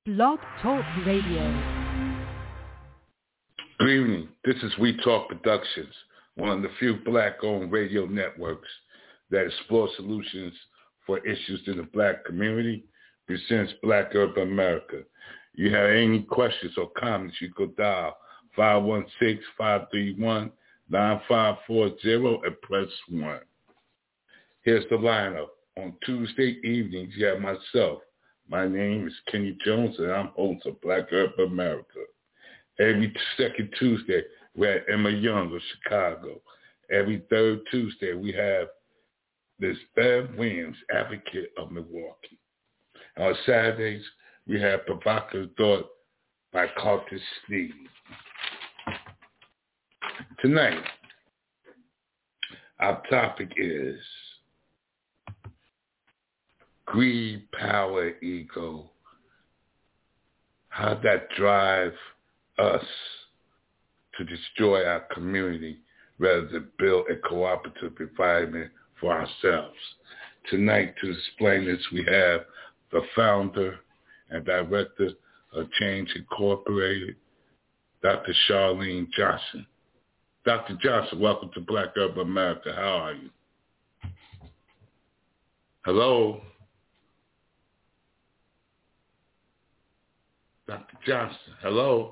Blog Talk Radio. Good evening. This is We Talk Productions, one of the few Black-owned radio networks that explores solutions for issues in the Black community, presents Black Urban America. You have any questions or comments, you could dial 516-531-9540 and press 1. Here's the lineup. On Tuesday evenings, you have myself. My name is Kenny Jones, and I'm host of Black Urban America. Every second Tuesday, we have Emma Young of Chicago. Every third Tuesday, we have this Bev Williams, advocate of Milwaukee. On Saturdays, we have Provocative Thought by Curtis Sneed. Tonight, our topic is greed, power, ego. How that drive us to destroy our community rather than build a cooperative environment for ourselves. Tonight, to explain this, we have the founder and director of Change Incorporated, Dr. Charlene Johnson. Dr. Johnson, welcome to Black Urban America. How are you? Hello? Dr. Johnson, hello?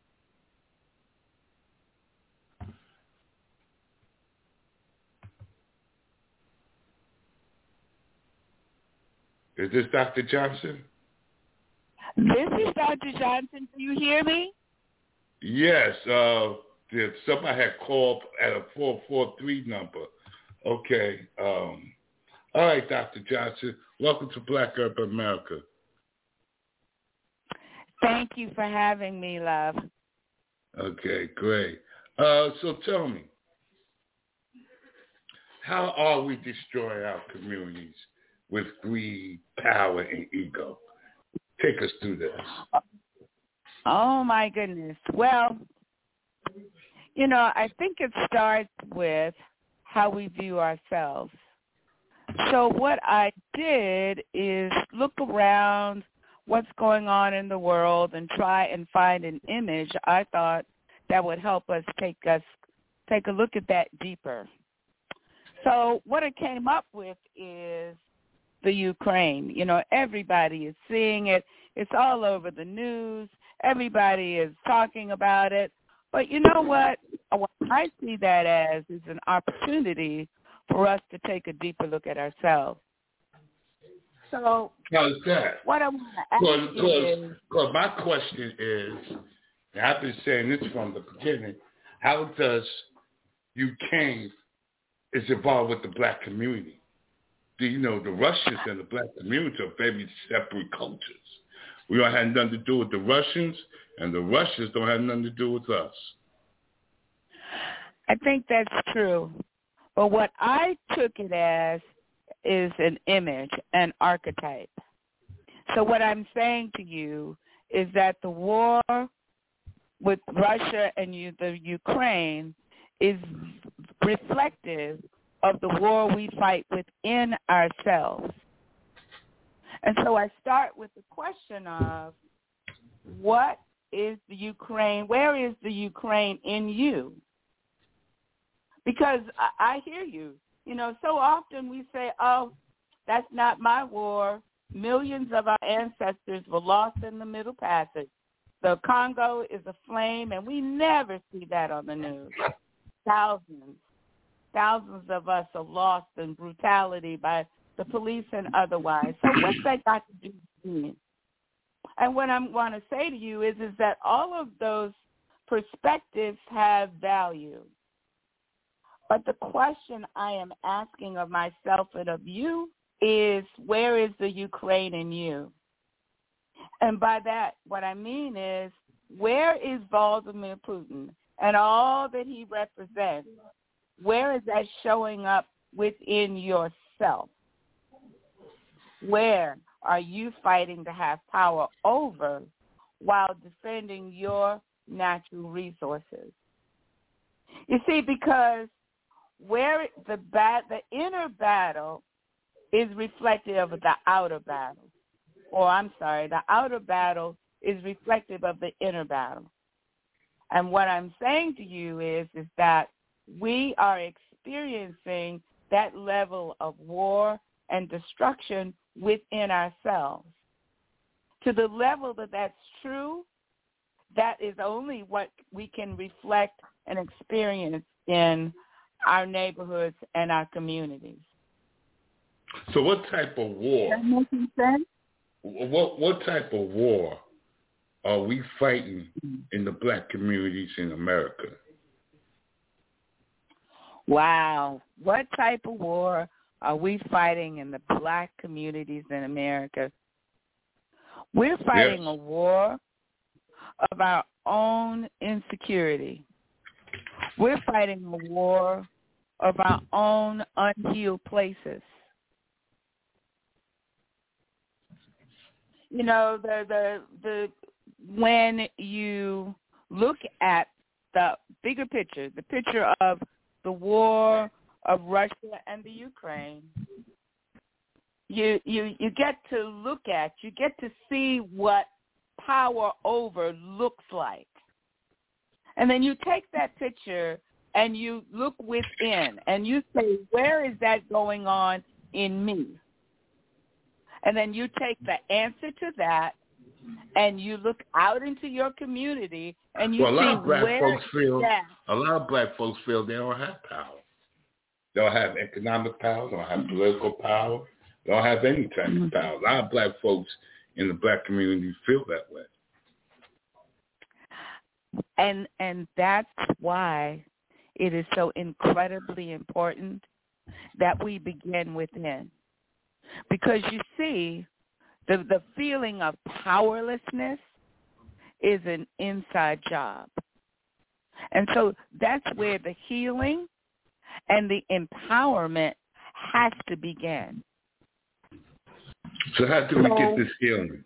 Is this Dr. Johnson? This is Dr. Johnson. Do you hear me? Yes. Somebody had called at a 443 number. Okay. All right, Dr. Johnson. Welcome to Black Urban America. Thank you for having me, love. Okay, great. So tell me, how are we destroying our communities with greed, power, and ego? Take us through this. Oh, my goodness. Well, I think it starts with how we view ourselves. So what I did is look around what's going on in the world and try and find an image I thought that would help us take a look at that deeper. So what I came up with is the Ukraine. Everybody is seeing it. It's all over the news. Everybody is talking about it. But you know what? What I see that as is an opportunity for us to take a deeper look at ourselves. So how's that? What I want to ask you is... Because my question is, and I've been saying this from the beginning, how does Ukraine is involved with the Black community? Do you know the Russians and the Black community are very separate cultures? We don't have nothing to do with the Russians, and the Russians don't have nothing to do with us. I think that's true. But what I took it as is an image, an archetype. So what I'm saying to you is that the war with Russia and the Ukraine is reflective of the war we fight within ourselves. And so I start with the question of what is the Ukraine, where is the Ukraine in you? Because I hear you. So often we say, oh, that's not my war. Millions of our ancestors were lost in the Middle Passage. The Congo is aflame, and we never see that on the news. Thousands of us are lost in brutality by the police and otherwise. So what's that got to do with me? And what I want to say to you is that all of those perspectives have value. But the question I am asking of myself and of you is, where is the Ukraine in you? And by that, what I mean is, where is Vladimir Putin and all that he represents? Where is that showing up within yourself? Where are you fighting to have power over while defending your natural resources? You see, because where the inner battle is reflective of the outer battle. The outer battle is reflective of the inner battle. And what I'm saying to you is that we are experiencing that level of war and destruction within ourselves. To the level that that's true, that is only what we can reflect and experience in our neighborhoods and our communities. So what type of war? Does that make sense? What type of war are we fighting in the black communities in America? Wow. What type of war are we fighting in the black communities in America? We're fighting a war of our own insecurity. We're fighting a war of our own unhealed places. You know, the when you look at the bigger picture, the picture of the war of Russia and the Ukraine, you get to look at, you get to see what power over looks like. And then you take that picture and you look within and you say, where is that going on in me? And then you take the answer to that and you look out into your community and you see where a lot of black folks feel they don't have power. They don't have economic power, they don't have political power, they don't have any type of power. A lot of black folks in the black community feel that way. And that's why it is so incredibly important that we begin within. Because you see, the feeling of powerlessness is an inside job. And so that's where the healing and the empowerment has to begin. So how do we get this healing?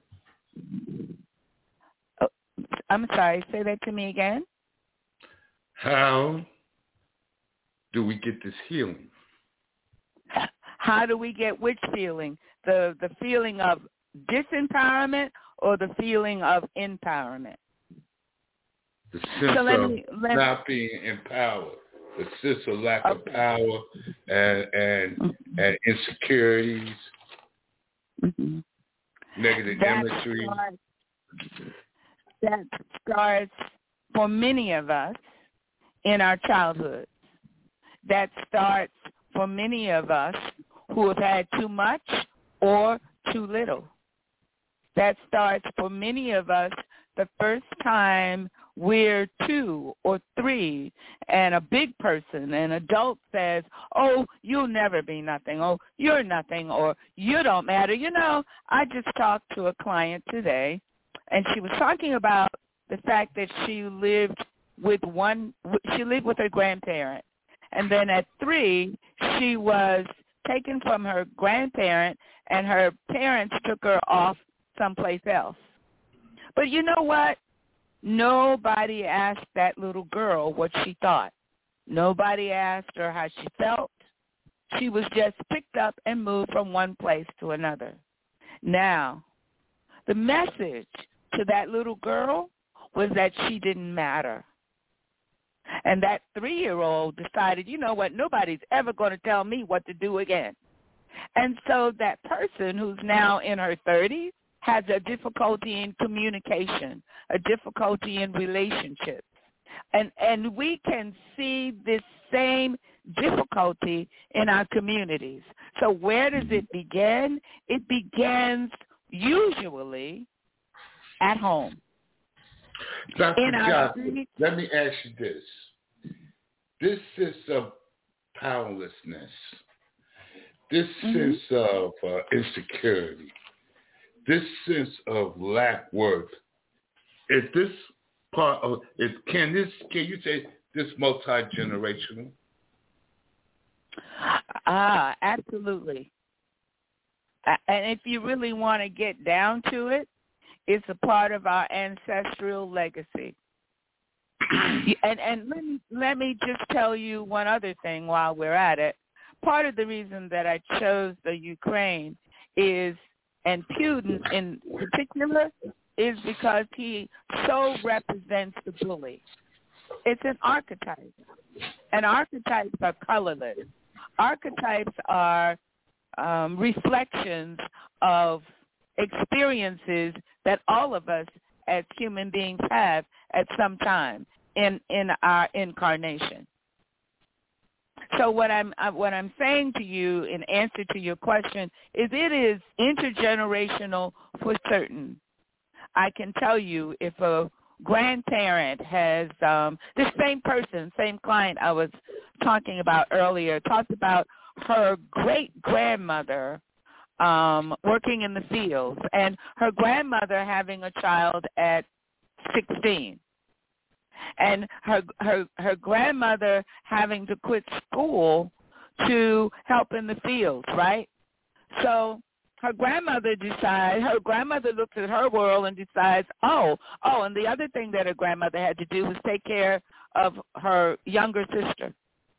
I'm sorry, say that to me again. How do we get this healing? How do we get which feeling? The feeling of disempowerment or the feeling of empowerment? The sense of not being empowered. The sense of lack of power and insecurities, negative imagery. That starts for many of us in our childhood. That starts for many of us who have had too much or too little. That starts for many of us the first time we're 2 or 3 and a big person, an adult says, oh, you'll never be nothing, oh, you're nothing, or you don't matter. You know, I just talked to a client today, and she was talking about the fact that she lived with her grandparent. And then at 3, she was taken from her grandparent, and her parents took her off someplace else. But you know what? Nobody asked that little girl what she thought. Nobody asked her how she felt. She was just picked up and moved from one place to another. Now, the message to that little girl was that she didn't matter. And that 3-year-old decided, you know what, nobody's ever going to tell me what to do again. And so that person who's now in her 30s has a difficulty in communication, a difficulty in relationships. And we can see this same difficulty in our communities. So where does it begin? It begins usually at home. Dr. Johnson, let me ask you this. This sense of powerlessness, this sense of insecurity, this sense of lack worth, is this part of it? Can you say this multi-generational? Absolutely. And if you really want to get down to it, it's a part of our ancestral legacy. And let me just tell you one other thing while we're at it. Part of the reason that I chose the Ukraine is, and Putin in particular, is because he so represents the bully. It's an archetype. And archetypes are colorless. Archetypes are reflections of experiences that all of us as human beings have at some time in our incarnation. So what I'm saying to you in answer to your question is it is intergenerational for certain. I can tell you if a grandparent has this same person, same client I was talking about earlier, talked about her great-grandmother working in the fields and her grandmother having a child at 16. And her grandmother having to quit school to help in the fields, right? So her grandmother looks at her world and decides, and the other thing that her grandmother had to do was take care of her younger sister.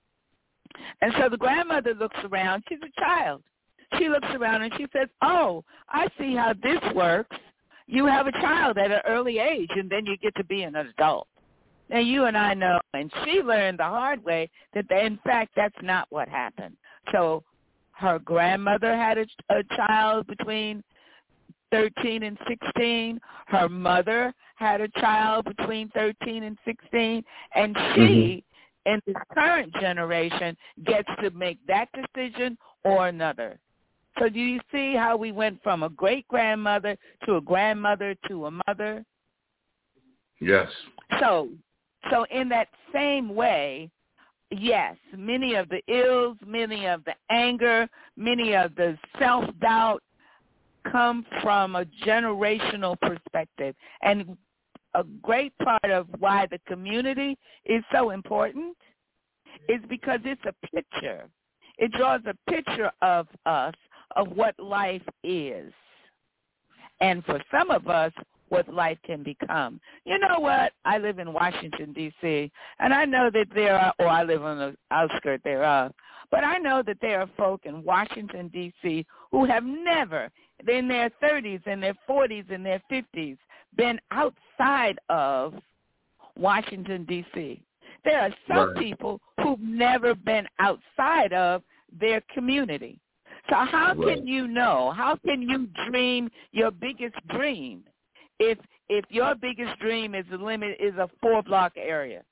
And so the grandmother looks around. She's a child. She looks around and she says, I see how this works. You have a child at an early age, and then you get to be an adult. Now, you and I know, and she learned the hard way, that in fact that's not what happened. So her grandmother had a child between 13 and 16. Her mother had a child between 13 and 16. And she, in this current generation, gets to make that decision or another. So do you see how we went from a great-grandmother to a grandmother to a mother? Yes. So in that same way, yes, many of the ills, many of the anger, many of the self-doubt come from a generational perspective. And a great part of why the community is so important is because it's a picture. It draws a picture of us, of what life is. And for some of us, what life can become. You know what? I live in Washington, D.C., and I know that I live on the outskirts thereof, but I know that there are folk in Washington, D.C. who have never, in their 30s, in their 40s, in their 50s, been outside of Washington, D.C. There are some people who've never been outside of their community. So how can you know? How can you dream your biggest dream if your biggest dream is a 4-block area?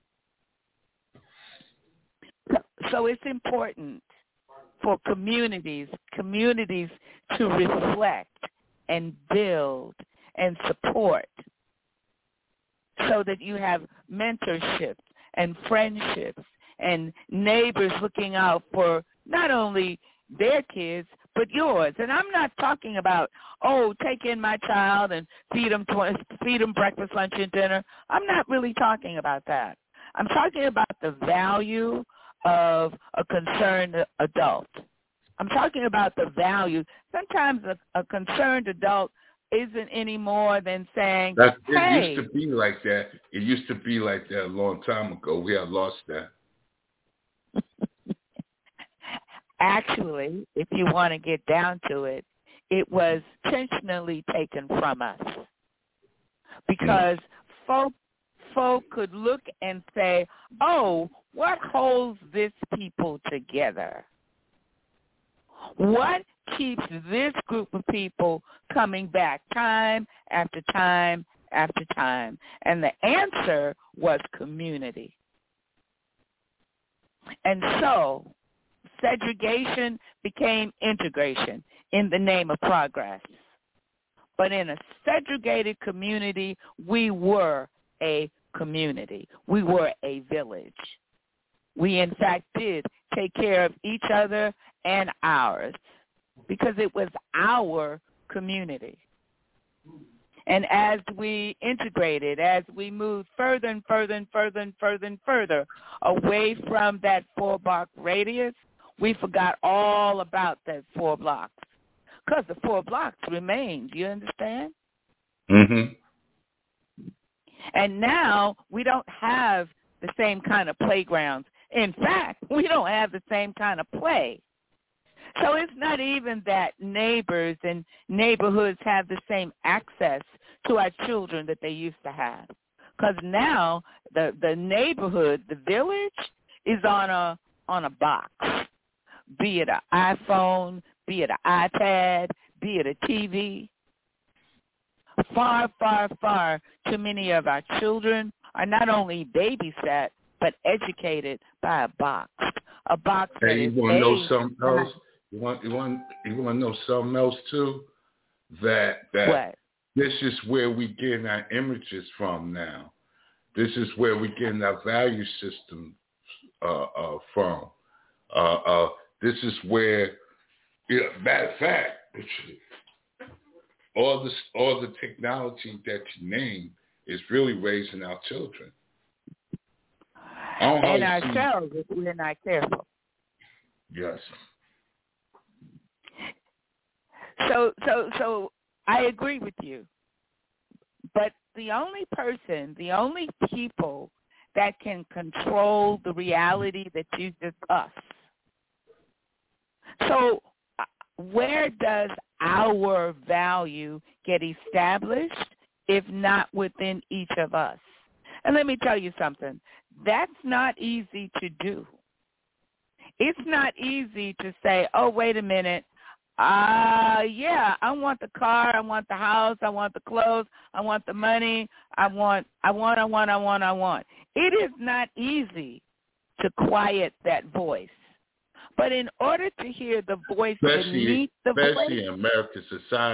So it's important for communities to reflect and build and support so that you have mentorships and friendships and neighbors looking out for not only their kids, but yours. And I'm not talking about, take in my child and feed them breakfast, lunch, and dinner. I'm not really talking about that. I'm talking about the value of a concerned adult. I'm talking about the value. Sometimes a concerned adult isn't any more than saying, it used to be like that. It used to be like that a long time ago. We have lost that. Actually, if you want to get down to it, it was intentionally taken from us because folk could look and say, what holds this people together? What keeps this group of people coming back time after time after time? And the answer was community. And so segregation became integration in the name of progress. But in a segregated community, we were a community. We were a village. We, in fact, did take care of each other and ours because it was our community. And as we integrated, as we moved further and further and further and further and further away from that 4-block radius, we forgot all about that 4 blocks because the 4 blocks remained. You understand? Mm-hmm. And now we don't have the same kind of playgrounds. In fact, we don't have the same kind of play. So it's not even that neighbors and neighborhoods have the same access to our children that they used to have. Because now the neighborhood, the village, is on a box, be it an iPhone, be it an iPad, be it a TV. Far, far, far too many of our children are not only babysat, but educated by a box that Hey, is you want to know something else? You want to know something else too? That what? This is where we getting our images from now. This is where we getting our value system from. This is where, matter of fact, all the technology that you name is really raising our children. And ourselves if we're not careful. Yes. So I agree with you. But the only people that can control the reality that you discuss. So where does our value get established if not within each of us? And let me tell you something. That's not easy to do. It's not easy to say, oh, wait a minute. Yeah, I want the car, I want the house, I want the clothes, I want the money, I want. It is not easy to quiet that voice. But in order to hear the voice beneath the voice. Especially in American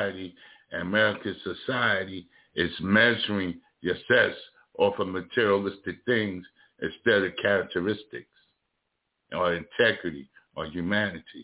society is measuring your success off of materialistic things instead of characteristics or integrity or humanity.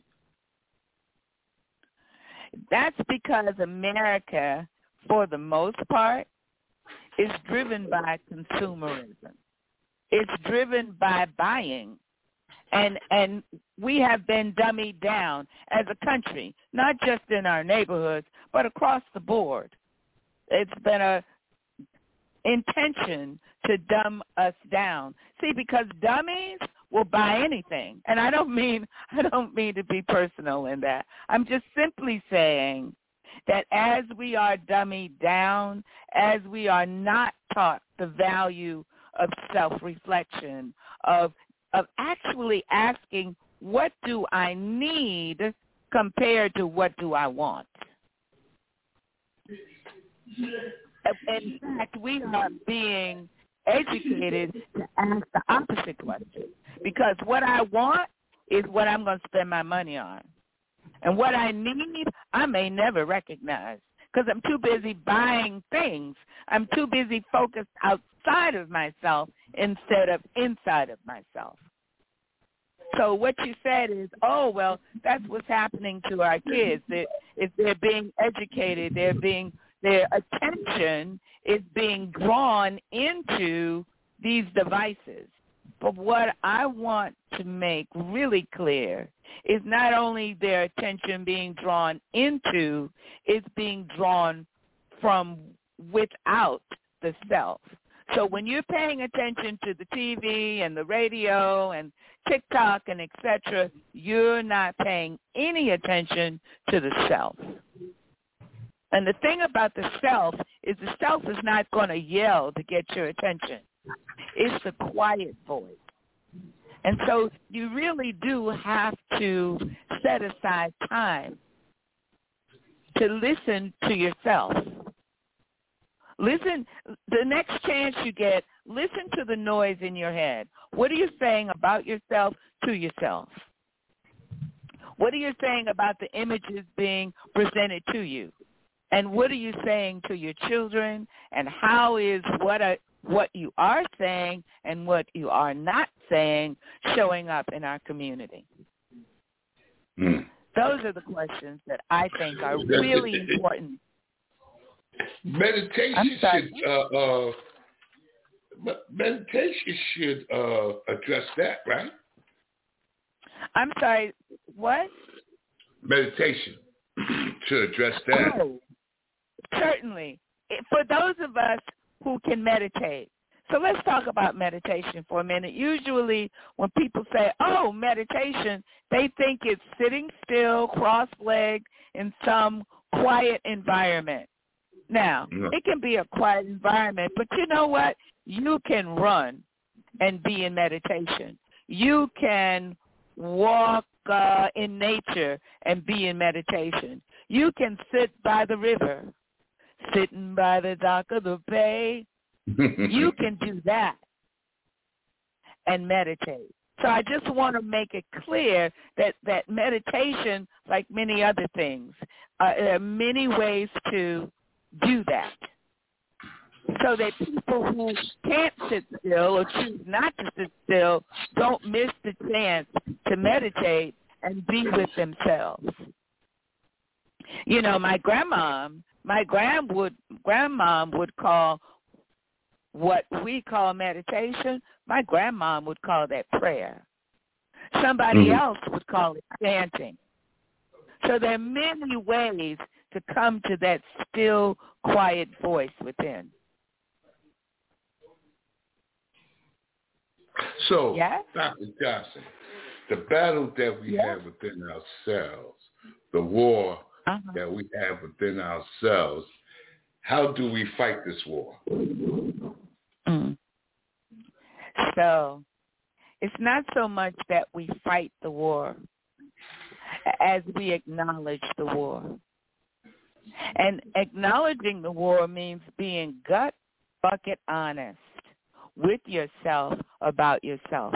That's because America, for the most part, is driven by consumerism. It's driven by buying. And we have been dummied down as a country, not just in our neighborhoods, but across the board. It's been a intention to dumb us down. See, because dummies will buy anything. And I don't mean to be personal in that. I'm just simply saying that as we are dummied down, as we are not taught the value of self-reflection, of actually asking, what do I need compared to what do I want? In fact, we are being educated to ask the opposite question, because what I want is what I'm going to spend my money on. And what I need, I may never recognize, because I'm too busy buying things. I'm too busy focused outside of myself instead of inside of myself. So what you said is, oh, well, that's what's happening to our kids. If they're being educated, their attention is being drawn into these devices. But what I want to make really clear is not only their attention being drawn into, it's being drawn from without the self. So when you're paying attention to the TV and the radio and TikTok and et cetera, you're not paying any attention to the self. And the thing about the self is not going to yell to get your attention. It's a quiet voice. And so you really do have to set aside time to listen to yourself. Listen, the next chance you get, listen to the noise in your head. What are you saying about yourself to yourself? What are you saying about the images being presented to you? And what are you saying to your children? And how is what you are saying and what you are not saying showing up in our community? Those are the questions that I think are really important. Meditation should address that, right? I'm sorry, what? Meditation should address that. Oh, certainly. For those of us who can meditate. So let's talk about meditation for a minute. Usually when people say, oh, meditation, they think it's sitting still, cross-legged in some quiet environment. Now, it can be a quiet environment, but you know what? You can run and be in meditation. You can walk in nature and be in meditation. You can sit by the river, sitting by the dock of the bay. You can do that and meditate. So I just want to make it clear that meditation, like many other things, there are many ways to do that, so that people who can't sit still or choose not to sit still don't miss the chance to meditate and be with themselves. You know, my grandmom would call what we call meditation, my grandmom would call that prayer. Somebody else would call it chanting. So there are many ways to come to that still, quiet voice within. So, yes? Dr. Johnson, the battle that we have within ourselves, the war that we have within ourselves, how do we fight this war? So, it's not so much that we fight the war as we acknowledge the war. And acknowledging the war means being gut bucket honest with yourself about yourself.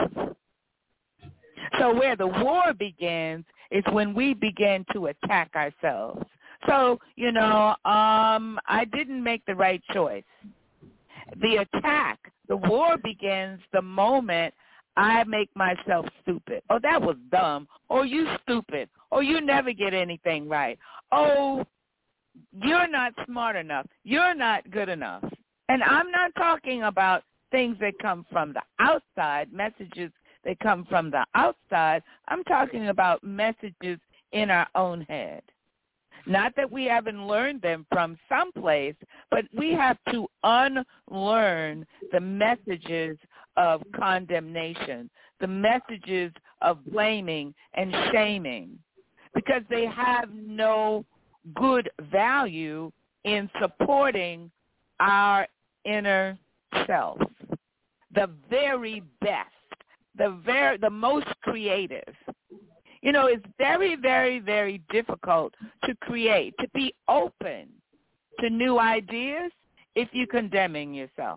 So where the war begins is when we begin to attack ourselves. So, you know, I didn't make the right choice. The attack, the war begins the moment I make myself stupid. Oh, that was dumb. Oh, you stupid. Oh, you never get anything right. Oh, you're not smart enough. You're not good enough. And I'm not talking about things that come from the outside, messages that come from the outside. I'm talking about messages in our own head. Not that we haven't learned them from someplace, but we have to unlearn the messages of condemnation, the messages of blaming and shaming, because they have no good value in supporting our inner self. The very best, the most creative. You know, it's very, very, very difficult to create, to be open to new ideas if you're condemning yourself.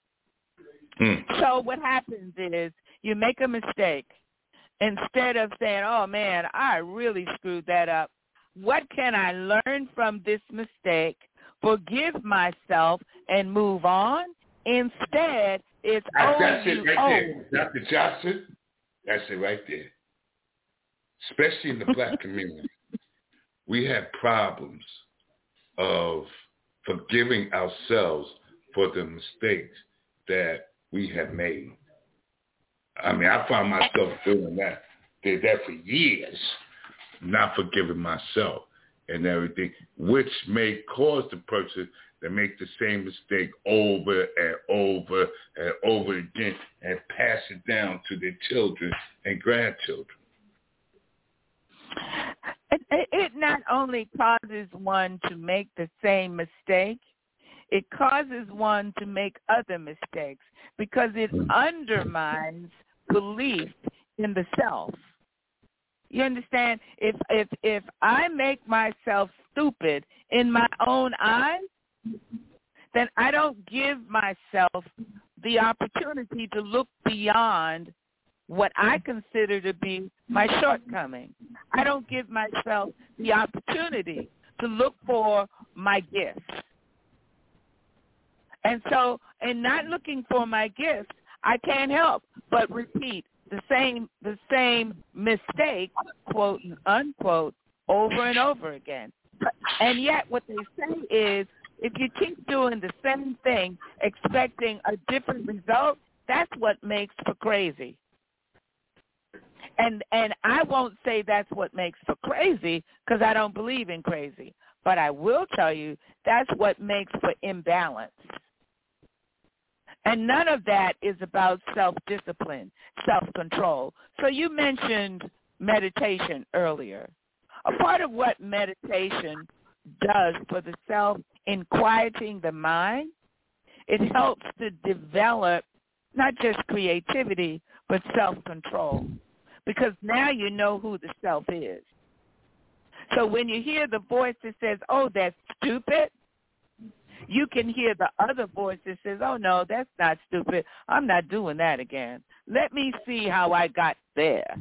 So what happens is you make a mistake. Instead of saying, oh, man, I really screwed that up, what can I learn from this mistake, forgive myself, and move on? Instead, it's, that's it right there. Dr. Johnson, that's it right there. Especially in the black community, we have problems of forgiving ourselves for the mistakes that we have made. I mean, I find myself doing that. Did that for years, not forgiving myself and everything, which may cause the person to make the same mistake over and over and over again and pass it down to their children and grandchildren. It not only causes one to make the same mistake, it causes one to make other mistakes because it undermines belief in the self. You understand? If I make myself stupid in my own eyes, then I don't give myself the opportunity to look beyond what I consider to be my shortcoming. I don't give myself the opportunity to look for my gifts. And so, in not looking for my gifts, I can't help but repeat the same mistake, quote unquote, over and over again. And yet what they say is, if you keep doing the same thing, expecting a different result, that's what makes for crazy. And I won't say that's what makes for crazy because I don't believe in crazy. But I will tell you that's what makes for imbalance. And none of that is about self-discipline, self-control. So you mentioned meditation earlier. A part of what meditation does for the self in quieting the mind. It helps to develop not just creativity, but self-control, because now you know who the self is. So when you hear the voice that says, oh, that's stupid, you can hear the other voice that says, oh, no, that's not stupid. I'm not doing that again. Let me see how I got there.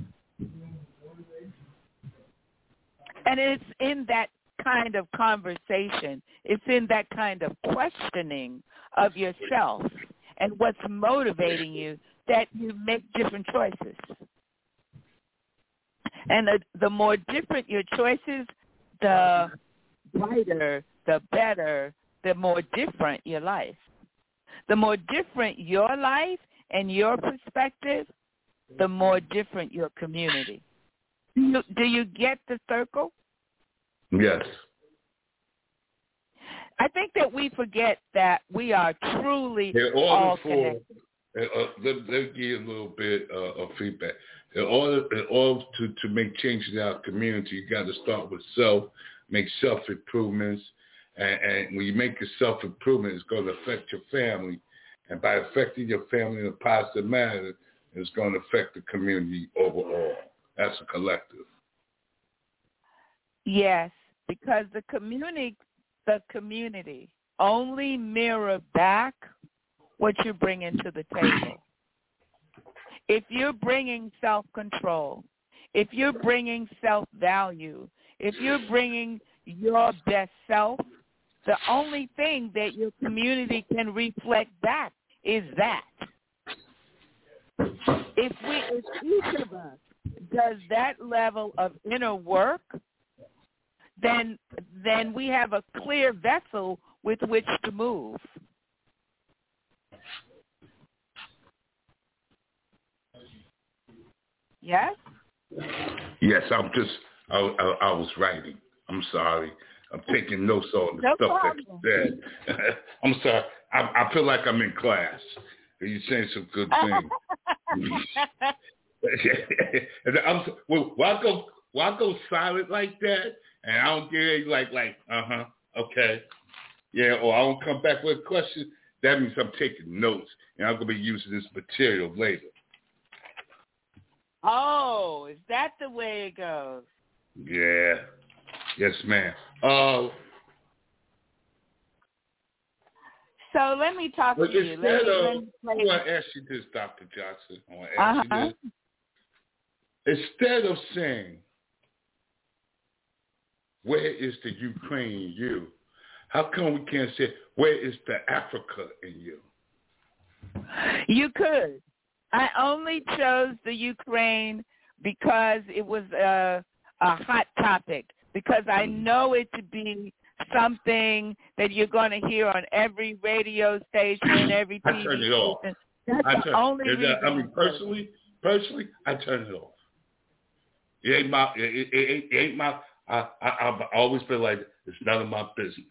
And it's in that kind of conversation, it's in that kind of questioning of yourself and what's motivating you that you make different choices. And the more different your choices, the brighter, the better, the more different your life. The more different your life and your perspective, the more different your community. Do you get the circle? Yes. I think that we forget that we are truly all connected. Let me give you a little bit of feedback. In order to make changes in our community, you got to start with self, make self-improvements. And when you make your self-improvement, it's going to affect your family. And by affecting your family in a positive manner, it's going to affect the community overall. That's a collective. Yes, because the community only mirror back what you bring into the table. If you're bringing self-control, if you're bringing self-value, if you're bringing your best self, the only thing that your community can reflect back is that. If each of us does that level of inner work, then we have a clear vessel with which to move. Yes? Yes, I was writing. I'm sorry. I'm taking notes on the stuff that you said. I'm sorry. I feel like I'm in class. You're saying some good things. Why go silent like that? And I don't get it like, okay. Yeah, or I don't come back with a question. That means I'm taking notes, and I'm going to be using this material later. Oh, is that the way it goes? Yeah. Yes, ma'am. So let me talk to you. I want to ask you this, Dr. Johnson. I want to ask you this. Instead of saying, where is the Ukraine in you? How come we can't say, where is the Africa in you? You could. I only chose the Ukraine because it was a hot topic, because I know it to be something that you're going to hear on every radio station, every TV I turn it off. station. That's the only reason. I mean, personally, I turn it off. It ain't my. I've always been like, it's none of my business.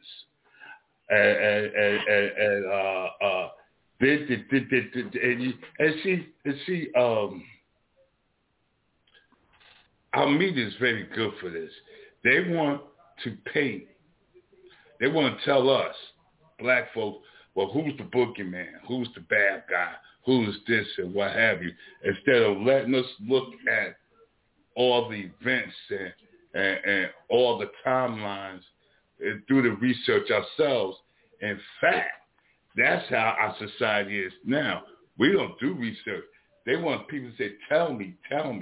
Our media is very good for this. They want to paint. They want to tell us, black folks, well, who's the boogeyman? Who's the bad guy? Who's this and what have you? Instead of letting us look at all the events and all the timelines and do the research ourselves. In fact, that's how our society is now. We don't do research. They want people to say, tell me.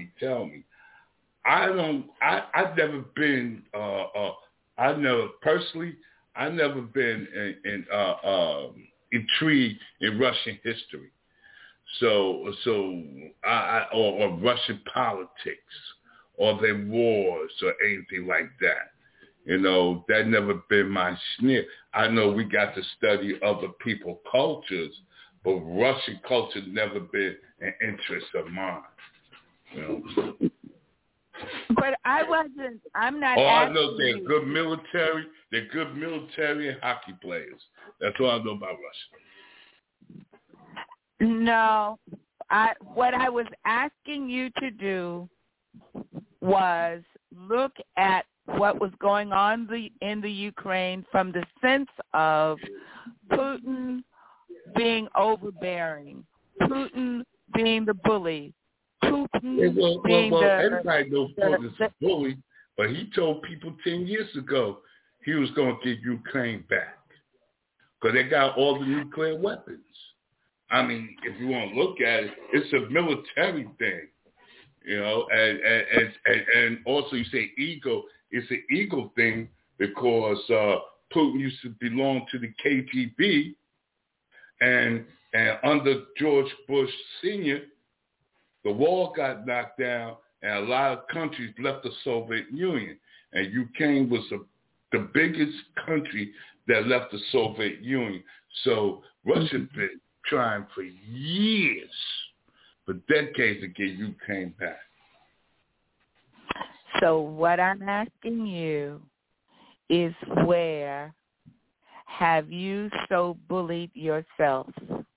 I've never been, I've never been intrigued in Russian history. So or Russian politics or their wars or anything like that. You know, that never been my sneer. I know we got to study other people's cultures, but Russian culture never been an interest of mine. You know. But I'm not all asking I know they're you. good military. They're good military and hockey players. That's all I know about Russia. No. What I was asking you to do was look at what was going on in the Ukraine from the sense of Putin being overbearing, Putin being the bully, Putin being everybody knows Putin's a bully, but he told people 10 years ago he was going to get Ukraine back because they got all the nuclear weapons. I mean, if you want to look at it, it's a military thing, you know, and also you say ego. It's an ego thing because Putin used to belong to the KGB, and under George Bush Sr., the wall got knocked down, and a lot of countries left the Soviet Union, and Ukraine was the biggest country that left the Soviet Union. So Russia's been trying for years, for decades, to get Ukraine back. So what I'm asking you is, where have you so bullied yourself?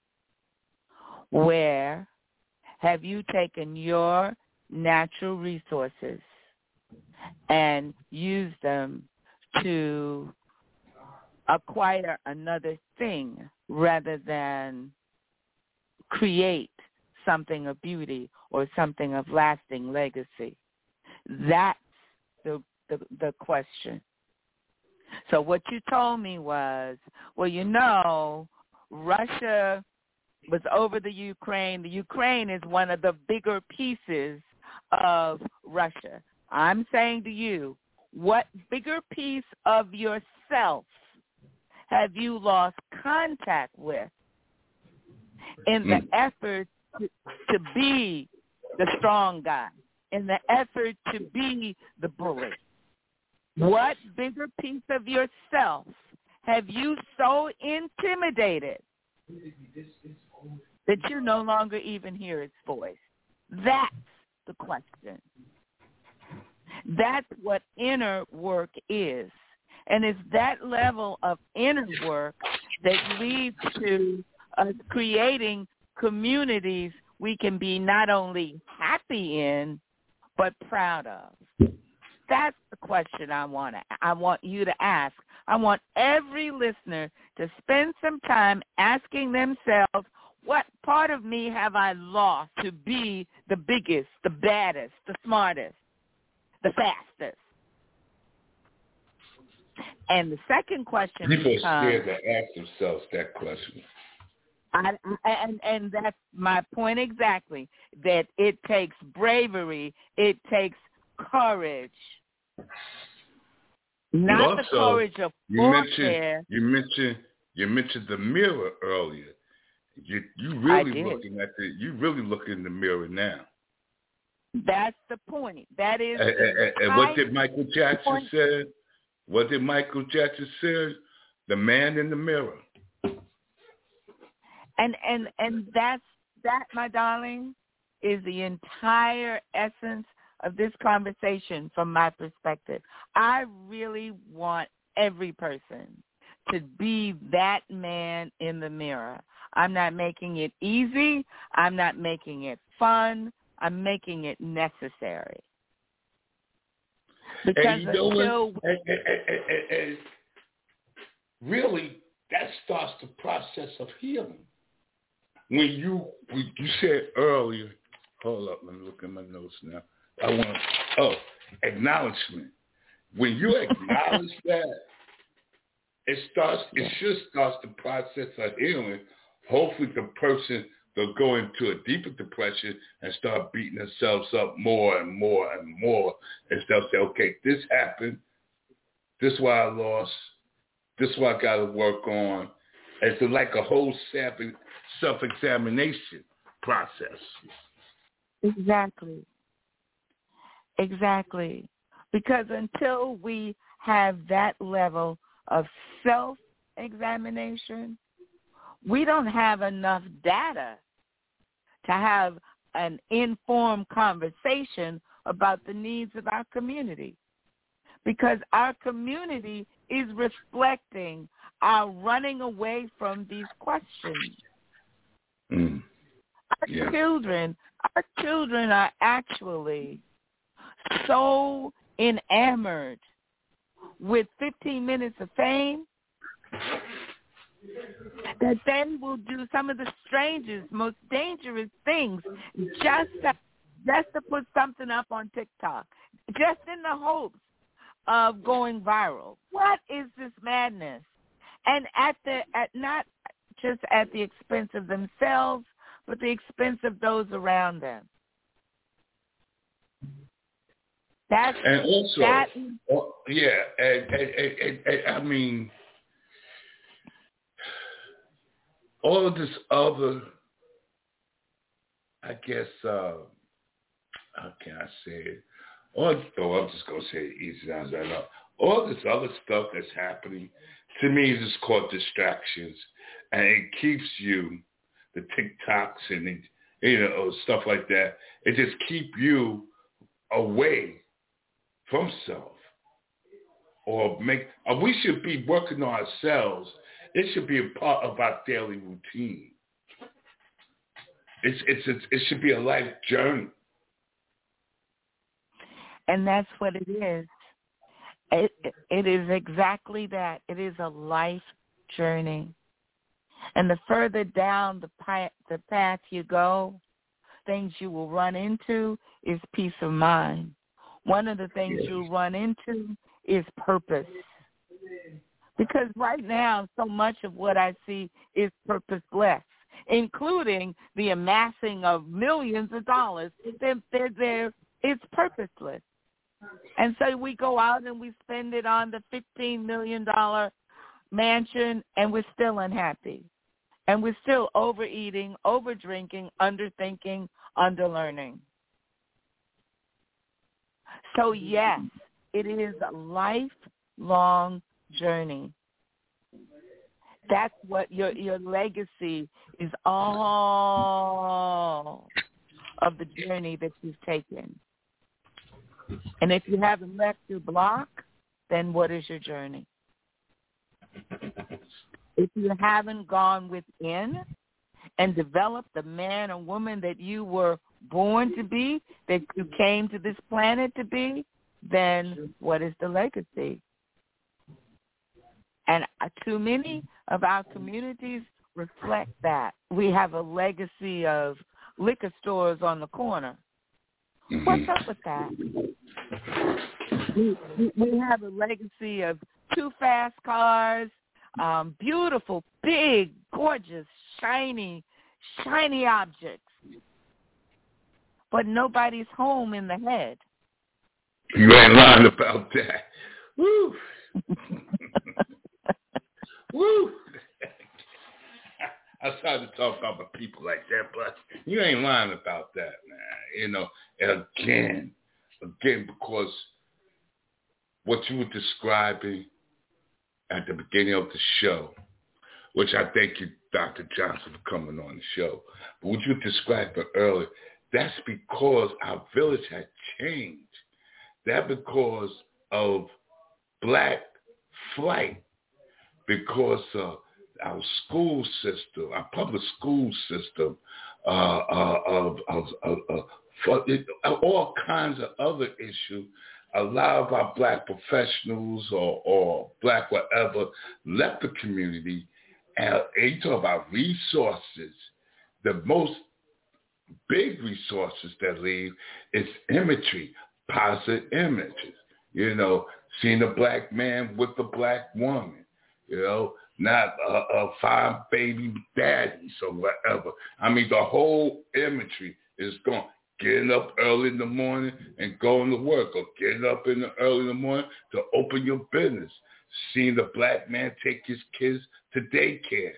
Where have you taken your natural resources and used them to acquire another thing rather than create something of beauty or something of lasting legacy? That's the question. So what you told me was, well, you know, Russia was over the Ukraine. The Ukraine is one of the bigger pieces of Russia. I'm saying to you, what bigger piece of yourself have you lost contact with in the effort to be the strong guy, in the effort to be the bully? What bigger piece of yourself have you so intimidated that you no longer even hear its voice? That's the question. That's what inner work is. And it's that level of inner work that leads to us creating communities we can be not only happy in, but proud of. That's the question I want you to ask. I want every listener to spend some time asking themselves, what part of me have I lost to be the biggest, the baddest, the smartest, the fastest? And the second question people becomes, are scared to ask themselves that question. And that's my point exactly, that it takes bravery, it takes courage. Not also, the courage of warfare. You mentioned the mirror earlier. You really look in the mirror now. That's the point. That is. And what did Michael Jackson say? What did Michael Jackson say? The man in the mirror. And that, my darling, is the entire essence of this conversation from my perspective. I really want every person to be that man in the mirror. I'm not making it easy. I'm not making it fun. I'm making it necessary. Because and really, that starts the process of healing. When you said earlier, hold up, let me look at my notes now. Acknowledgement. When you acknowledge that, it should start the process of healing. Hopefully the person will go into a deeper depression and start beating themselves up more and more and more. And they'll say, okay, this happened. This is why I lost. This is what I got to work on. It's like a whole self-examination process. Exactly. Because until we have that level of self-examination, we don't have enough data to have an informed conversation about the needs of our community. Because our community is reflecting our running away from these questions. Our children are actually so enamored with 15 minutes of fame, that then will do some of the strangest, most dangerous things just to put something up on TikTok, just in the hopes of going viral. What is this madness? And not just at the expense of themselves, but the expense of those around them. And also, I mean, all of this other, I guess, how can I say it? I'm just going to say it easy as I know. All this other stuff that's happening, to me, is just called distractions. And it keeps you, the TikToks and, stuff like that, it just keep you away from self. We should be working on ourselves. It should be a part of our daily routine. It should be a life journey. And that's what it is. It is exactly that. It is a life journey. And the further down the path you go, things you will run into is peace of mind. One of the things you'll run into is purpose. Because right now, so much of what I see is purposeless, including the amassing of millions of dollars. It's purposeless. And so we go out and we spend it on the $15 million mansion, and we're still unhappy. And we're still overeating, overdrinking, underthinking, underlearning. So, yes, it is a lifelong journey. That's what your legacy is, all of the journey that you've taken. And if you haven't left your block, then what is your journey? If you haven't gone within and developed the man or woman that you were born to be, that you came to this planet to be, then what is the legacy? And too many of our communities reflect that. We have a legacy of liquor stores on the corner. What's up with that? We have a legacy of too fast cars, beautiful, big, gorgeous, shiny objects. But nobody's home in the head. You ain't lying about that. Woo. Woo. I started to talk about people like that, but you ain't lying about that, man. And again, because what you were describing at the beginning of the show, which I thank you, Dr. Johnson, for coming on the show, but what you described earlier, that's because our village had changed. That's because of black flight, because of our school system, our public school system, all kinds of other issues. A lot of our black professionals or black whatever left the community, and you talk about resources. The most big resources that leave is imagery, positive images. Seeing a black man with a black woman, not a fine baby daddies or whatever. I mean, the whole imagery is gone. Getting up early in the morning and going to work, or getting up early in the morning to open your business. Seeing the black man take his kids to daycare.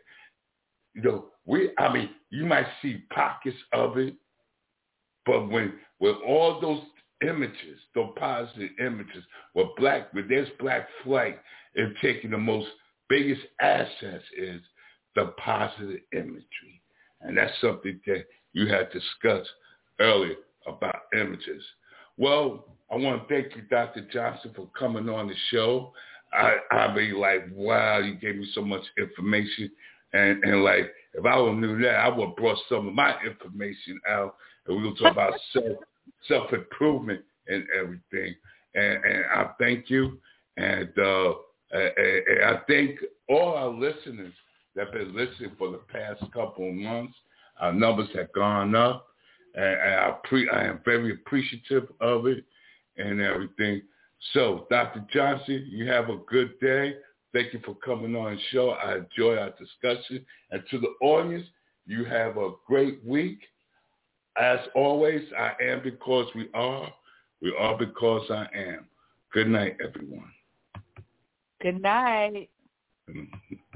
You might see pockets of it, but when all those images, those positive images, with there's black flight, and taking the biggest assets is the positive imagery. And that's something that you had discussed earlier about images. Well, I want to thank you, Dr. Johnson, for coming on the show. I'll be like, wow, you gave me so much information. And like, if I would have knew that, I would have brought some of my information out, and we will talk about self-improvement and everything. And I thank you. And I think all our listeners that have been listening for the past couple of months, our numbers have gone up. And I am very appreciative of it and everything. So, Dr. Johnson, you have a good day. Thank you for coming on the show. I enjoy our discussion. And to the audience, you have a great week. As always, I am because we are. We are because I am. Good night, everyone. Good night.